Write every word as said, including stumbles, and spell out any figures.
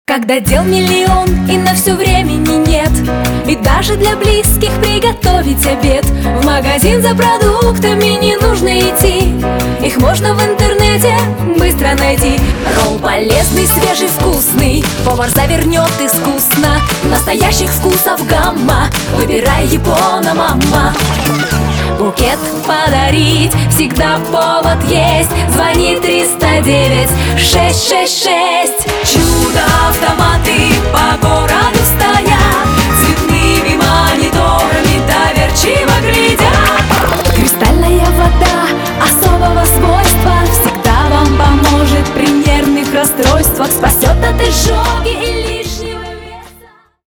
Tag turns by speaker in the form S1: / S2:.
S1: Когда дел миллион и на все времени нет, и даже для близких приготовить обед, в магазин за продуктами не нужно идти, их можно в интернете быстро найти. Ролл полезный, свежий, вкусный, повар завернет искусно, настоящих вкусов гамма, выбирай Япона, мама. Букет подарить всегда повод есть, звони триста девять шесть шесть шесть. Чудо-автоматы, погода.